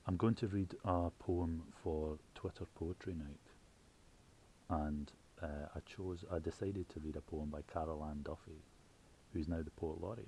I'm going to read a poem for Twitter Poetry Night, and I decided to read a poem by Carol Ann Duffy, who's now the Poet Laureate.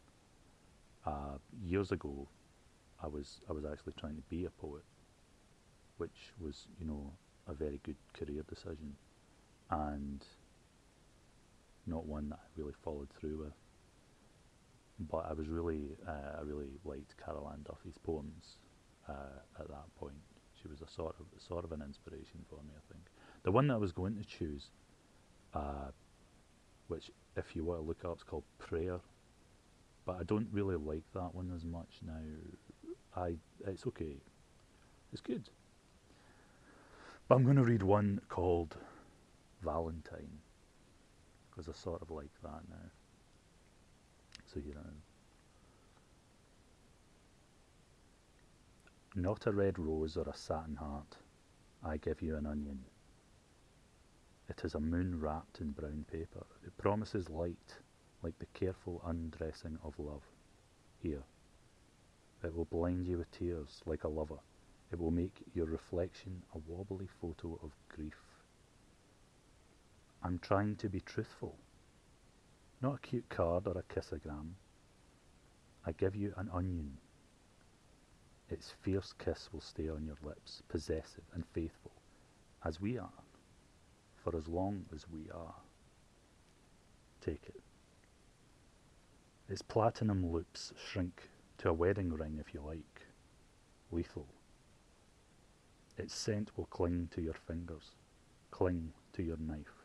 Years ago, I was actually trying to be a poet, which was, a very good career decision, and not one that I really followed through with. But I really liked Carol Ann Duffy's poems at that point. She was a sort of an inspiration for me, I think. The one that I was going to choose, uh, which if you want to look up, it's called Prayer. But I don't really like that one as much now. It's okay, it's good. But I'm going to read one called Valentine because I sort of like that now. So here I am. Not a red rose or a satin heart, I give you an onion. It is a moon wrapped in brown paper. It promises light, like the careful undressing of love. Here, it will blind you with tears like a lover. It will make your reflection a wobbly photo of grief. I'm trying to be truthful, not a cute card or a kissogram. I give you an onion. Its fierce kiss will stay on your lips, possessive and faithful, as we are, for as long as we are. Take it. Its platinum loops shrink to a wedding ring if you like. Lethal. Its scent will cling to your fingers, cling to your knife.